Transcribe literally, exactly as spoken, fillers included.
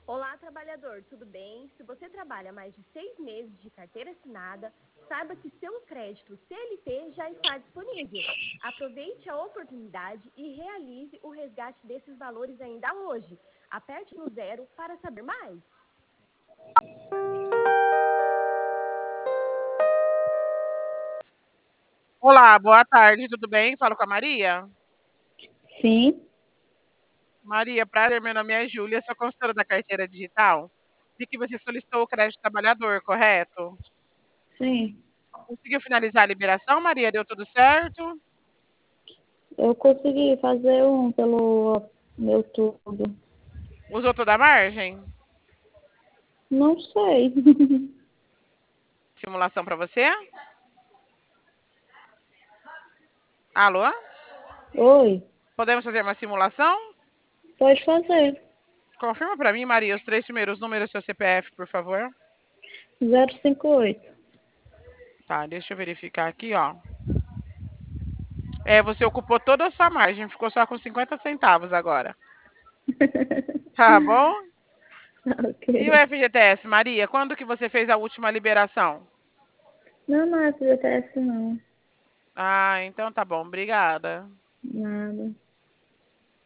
Olá, trabalhador, tudo bem? Se você trabalha mais de seis meses de carteira assinada, saiba que seu crédito C L T já está disponível. Aproveite a oportunidade e realize o resgate desses valores ainda hoje. Aperte no zero para saber mais. Olá, boa tarde, tudo bem? Falo com a Maria. Sim, Maria, prazer, meu nome é Júlia, sou consultora da carteira digital. Vi que você solicitou o crédito trabalhador, correto? sim. Conseguiu finalizar a liberação, Maria? Deu tudo certo? Eu consegui fazer um pelo meu tudo. Usou toda a margem? Não sei. Simulação para você? Alô? Oi, Podemos fazer uma simulação? pode fazer. Confirma para mim, Maria, os três primeiros números do seu C P F, por favor. Zero cinco oito. Tá, deixa eu verificar aqui, ó. É, você ocupou toda a sua margem, ficou só com cinquenta centavos agora. Tá bom? E o Ok. F G T S, Maria, quando que você fez a última liberação? Não, não é F G T S não. Ah, então tá bom, obrigada. Nada.